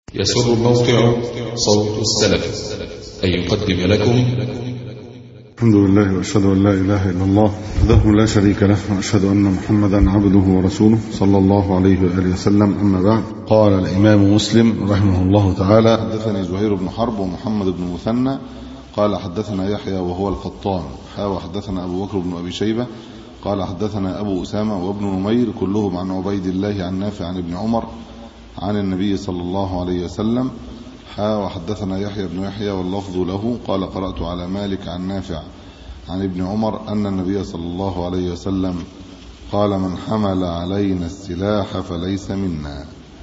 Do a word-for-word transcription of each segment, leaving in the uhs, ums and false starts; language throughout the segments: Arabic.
يسر موقع صوت السلف أن يقدم لكم الحمد لله وأشهد أن لا إله إلا الله وحده لا شريك له وأشهد أن محمدا عبده ورسوله صلى الله عليه وآله وسلم. أما بعد، قال الإمام مسلم رحمه الله تعالى: حدثني زهير بن حرب ومحمد بن مثنى قال حدثنا يحيى وهو القطان وحدثنا أبو بكر بن أبي شيبة قال حدثنا أبو أسامة وابن نمير كلهم عن عبيد الله عن نافع عن ابن عمر عن النبي صلى الله عليه وسلم. وحدثنا يحيى بن يحيى واللفظ له قال قرأت على مالك عن نافع عن ابن عمر أن النبي صلى الله عليه وسلم قال: من حمل علينا السلاح فليس منا.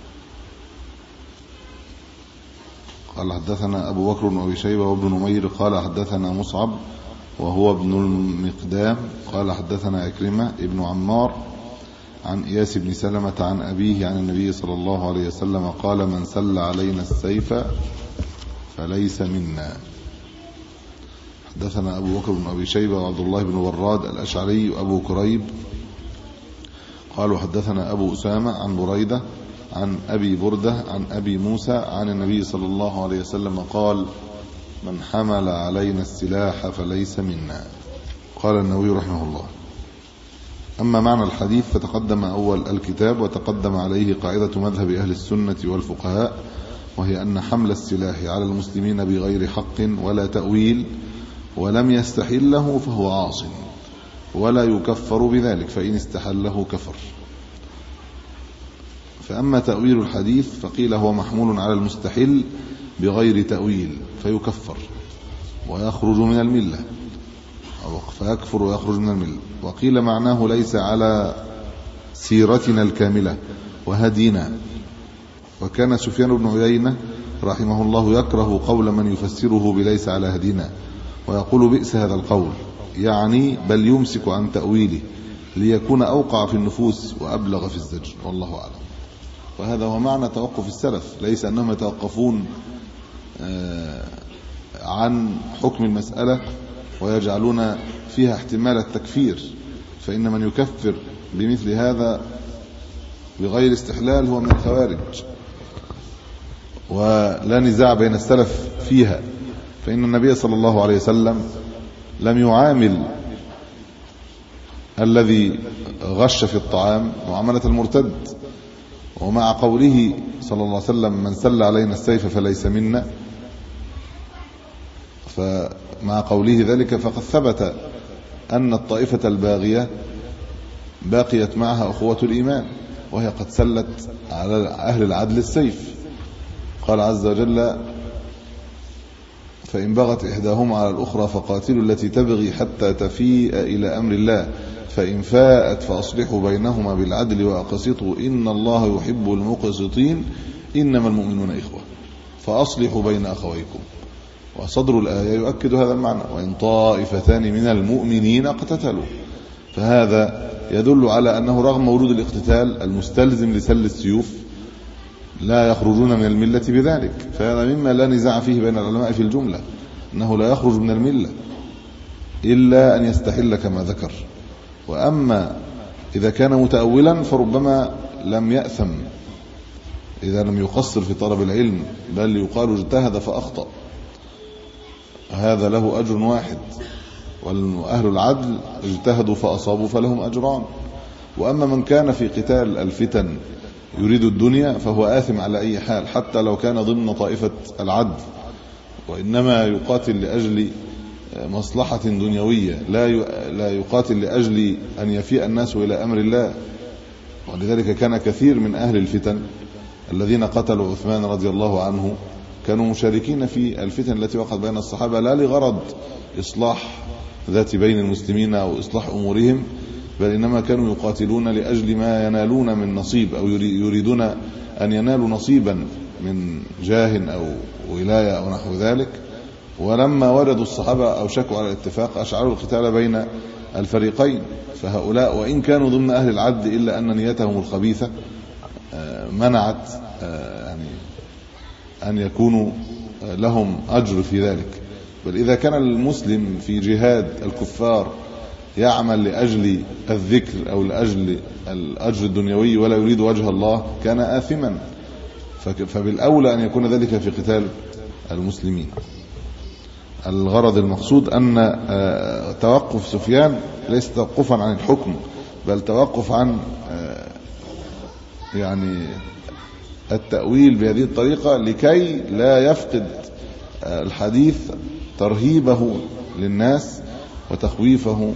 قال حدثنا أبو بكر بن أبي شيبة وابن نمير قال حدثنا مصعب وهو ابن المقدام قال حدثنا عكرمة ابن عمار عن إياس بن سلمة عن أبيه عن النبي صلى الله عليه وسلم قال: من سل علينا السيف فليس منا. حدثنا أبو بكر بن أبي شيبة وعبد الله بن براد الأشعري وأبو كريب قالوا حدثنا أبو أسامة عن بريدة عن أبي بردة عن أبي موسى عن النبي صلى الله عليه وسلم قال: من حمل علينا السلاح فليس منا. قال النووي رحمه الله: أما معنى الحديث فتقدم أول الكتاب وتقدم عليه قاعدة مذهب أهل السنة والفقهاء، وهي أن حمل السلاح على المسلمين بغير حق ولا تأويل ولم يستحله فهو عاص ولا يكفر بذلك، فإن استحله كفر. فأما تأويل الحديث فقيل هو محمول على المستحل بغير تأويل فيكفر ويخرج من الملة فيكفر ويخرج من الملة. وقيل معناه ليس على سيرتنا الكاملة وهدينا. وكان سفيان بن عيينة رحمه الله يكره قول من يفسره بليس على هدينا ويقول بئس هذا القول، يعني بل يمسك عن تأويله ليكون أوقع في النفوس وأبلغ في الزجر، والله أعلم. وهذا هو معنى توقف السلف، ليس أنهم يتوقفون عن حكم المسألة ويجعلون فيها احتمال التكفير، فإن من يكفر بمثل هذا بغير استحلال هو من الخوارج، ولا نزاع بين السلف فيها. فإن النبي صلى الله عليه وسلم لم يعامل الذي غش في الطعام معاملة المرتد، ومع قوله صلى الله عليه وسلم: من سل علينا السيف فليس منا، فمع قوله ذلك فقد ثبت أن الطائفة الباغية باقيت معها أخوة الإيمان، وهي قد سلت على أهل العدل السيف. قال عز وجل: فإن بغت إحداهما على الأخرى فقاتلوا التي تبغي حتى تفيء إلى أمر الله فإن فاءت فأصلحوا بينهما بالعدل وأقسطوا إن الله يحب المقسطين إنما المؤمنون إخوة فأصلحوا بين أخويكم. وصدر الآية يؤكد هذا المعنى: وإن طائفتان من المؤمنين اقتتلوا. فهذا يدل على أنه رغم وجود الاقتتال المستلزم لسل السيوف لا يخرجون من الملة بذلك. فهذا مما لا نزاع فيه بين العلماء في الجملة، أنه لا يخرج من الملة إلا أن يستحل كما ذكر. وأما إذا كان متأولا فربما لم يأثم إذا لم يقصر في طلب العلم، بل يقال اجتهد فأخطأ، هذا له أجر واحد، وأهل العدل اجتهدوا فأصابوا فلهم أجران. وأما من كان في قتال الفتن يريد الدنيا فهو آثم على أي حال، حتى لو كان ضمن طائفة العدل، وإنما يقاتل لأجل مصلحة دنيوية، لا لا يقاتل لأجل أن يفيء الناس إلى أمر الله. ولذلك كان كثير من أهل الفتن الذين قتلوا عثمان رضي الله عنه كانوا مشاركين في الفتن التي وقعت بين الصحابة، لا لغرض إصلاح ذات بين المسلمين أو إصلاح أمورهم، بل إنما كانوا يقاتلون لأجل ما ينالون من نصيب، أو يريدون أن ينالوا نصيبا من جاه أو ولاية أو نحو ذلك. ولما وجدوا الصحابة أو شكوا على الاتفاق أشعروا القتال بين الفريقين. فهؤلاء وإن كانوا ضمن أهل العدل إلا أن نيتهم الخبيثة منعت يعني أن يكونوا لهم أجر في ذلك. بل إذا كان المسلم في جهاد الكفار يعمل لأجل الذكر أو لأجل الأجر الدنيوي ولا يريد وجه الله كان آثما. فبالأولى أن يكون ذلك في قتال المسلمين. الغرض المقصود أن توقف سفيان ليس توقفا عن الحكم، بل توقف عن يعني التأويل بهذه الطريقة لكي لا يفقد الحديث ترهيبه للناس وتخويفه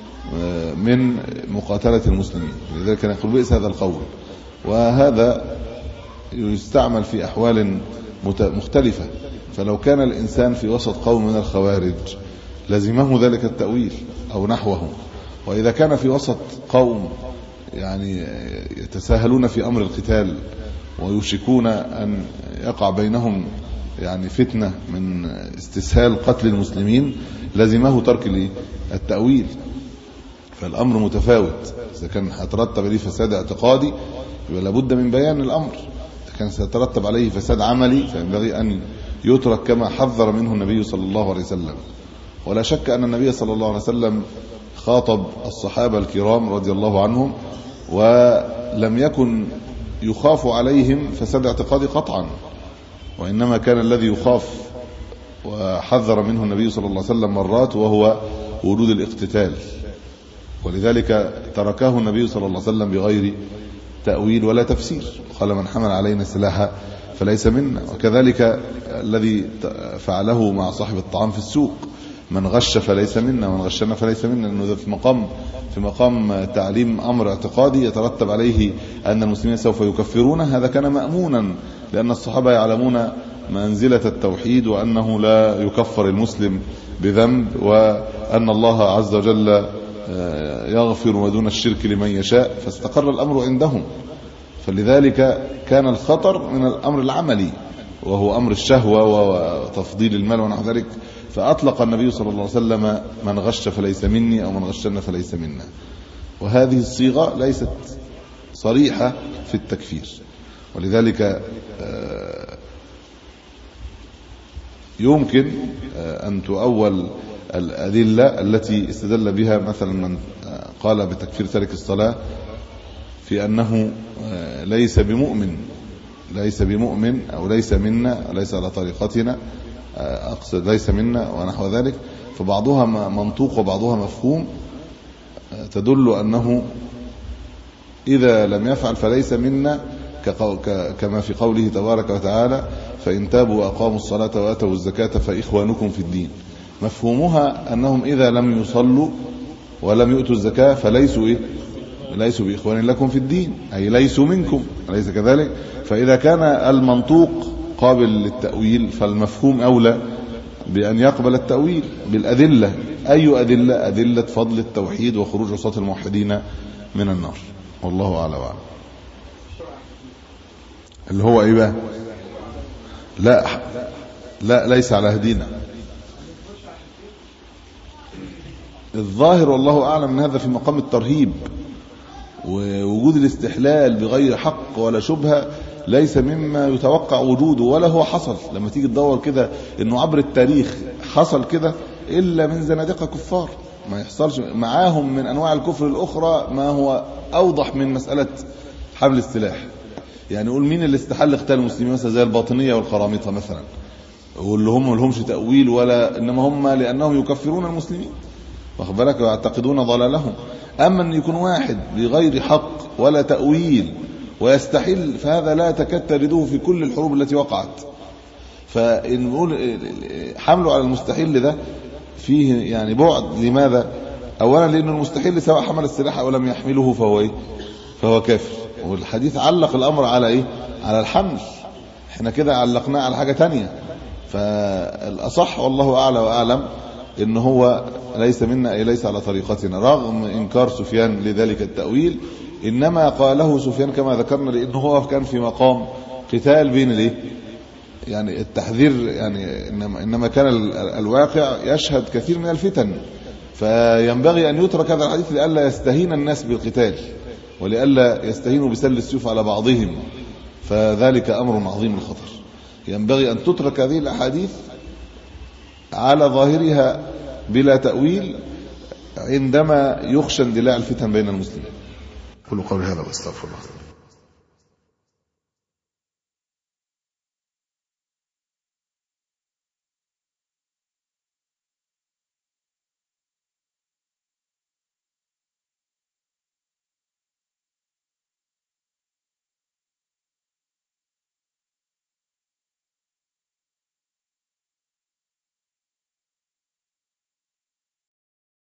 من مقاتلة المسلمين. لذلك كان يقول بئس هذا القول. وهذا يستعمل في أحوال مختلفة. فلو كان الإنسان في وسط قوم من الخوارج لزمه ذلك التأويل أو نحوه، وإذا كان في وسط قوم يعني يتساهلون في أمر القتال ويشكون أن يقع بينهم يعني فتنة من استسهال قتل المسلمين لزمه ترك التأويل. فالأمر متفاوت. إذا كان هيترتب عليه فساد اعتقادي يبقى لابد من بيان الأمر. إذا كان سيترتب عليه فساد عملي فينبغي أن يترك كما حذر منه النبي صلى الله عليه وسلم. ولا شك أن النبي صلى الله عليه وسلم خاطب الصحابة الكرام رضي الله عنهم ولم يكن يخاف عليهم فساد اعتقادي قطعا، وإنما كان الذي يخاف وحذر منه النبي صلى الله عليه وسلم مرات وهو وجود الاقتتال، ولذلك تركه النبي صلى الله عليه وسلم بغير تأويل ولا تفسير. قال من حمل علينا سلاحا فليس منا. وكذلك الذي فعله مع صاحب الطعام في السوق، من غش فليس منا ومن غشنا فليس منا، لأنه في مقام في مقام تعليم أمر اعتقادي يترتب عليه أن المسلمين سوف يكفرون. هذا كان مأمونا لأن الصحابة يعلمون منزلة التوحيد وأنه لا يكفر المسلم بذنب، وأن الله عز وجل يغفر ودون الشرك لمن يشاء، فاستقر الأمر عندهم. فلذلك كان الخطر من الأمر العملي وهو أمر الشهوة وتفضيل المال ونحو ذلك، فأطلق النبي صلى الله عليه وسلم من غش فليس مني أو من غشنا فليس منا. وهذه الصيغة ليست صريحة في التكفير، ولذلك يمكن أن تؤول الأدلة التي استدل بها مثلا من قال بتكفير تارك الصلاة في أنه ليس بمؤمن ليس بمؤمن أو ليس منا ليس على طريقتنا، أقصد ليس منا ونحو ذلك. فبعضها منطوق وبعضها مفهوم تدل أنه إذا لم يفعل فليس منا، كما في قوله تبارك وتعالى فإن تابوا وأقاموا الصلاة وآتوا الزكاة فإخوانكم في الدين. مفهومها أنهم إذا لم يصلوا ولم يؤتوا الزكاة فليسوا إيه؟ ليسوا بإخوان لكم في الدين، أي ليسوا منكم، أليس كذلك؟ فإذا كان المنطوق قابل للتأويل فالمفهوم أولى بأن يقبل التأويل بالأدلة. أي أدلة؟ أدلة فضل التوحيد وخروج عصاة الموحدين من النار. والله أعلم وأعلم. اللي هو إيه بقى؟ لا لا ليس على هدينا. الظاهر والله أعلم أن هذا في مقام الترهيب، ووجود الاستحلال بغير حق ولا شبهة ليس مما يتوقع وجوده ولا هو حصل. لما تيجي تدور كده انه عبر التاريخ حصل كده الا من زنادقة كفار، ما يحصلش معاهم من انواع الكفر الاخرى ما هو اوضح من مسألة حمل السلاح. يعني قول مين اللي استحل قتال المسلمين مثلا زي الباطنية والقرامطة مثلا، واللي هم لهمش تأويل ولا، انما هم لانهم يكفرون المسلمين واخد بالك ويعتقدون ضلالهم. اما ان يكون واحد بغير حق ولا تأويل ويستحل فهذا لا تكاد تجده في كل الحروب التي وقعت. فإن نقول حمله على المستحيل ده فيه يعني بعد. لماذا؟ اولا لأن المستحيل سواء حمل السلاح او لم يحمله فهو ايه؟ فهو كافر. والحديث علق الامر على ايه؟ على الحمل. احنا كده علقناه على حاجة تانية. فالاصح والله اعلى واعلم ان هو ليس منا اي ليس على طريقتنا، رغم انكار سفيان لذلك التأويل. انما قاله سفيان كما ذكرنا لانه هو كان في مقام قتال بين الايه يعني التحذير، يعني انما انما كان الواقع يشهد كثير من الفتن، فينبغي ان يترك هذا الحديث لئلا يستهين الناس بالقتال ولئلا يستهينوا بسل السيوف على بعضهم، فذلك امر عظيم الخطر. ينبغي ان تترك هذه الاحاديث على ظاهرها بلا تأويل عندما يخشى اندلاع الفتن بين المسلمين. كل قول هذا واستغفر الله.